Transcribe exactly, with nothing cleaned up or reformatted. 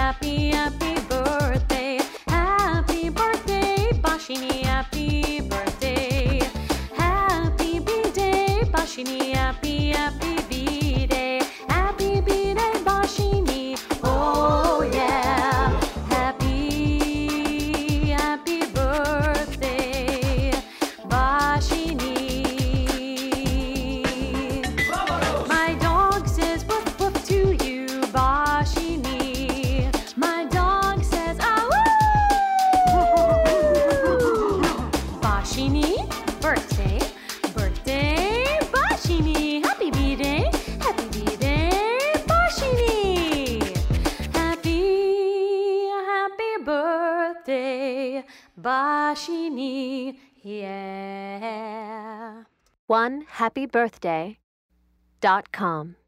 happy, happy birthday. Happy birthday, Bashini, happy birthday. Happy B-Day, Bashini, happy, happy B-Day. Happy B-Day, Bashini, oh yeah. Happy, happy birthday, Bashini. My dog says woof woof to you, Bashini. My dog says ah woo. Bashini, birthday, birthday, Bashini. Happy B-Day, happy B-Day, Bashini. Happy, happy birthday, Bashini, yeah. one happy birthday dot com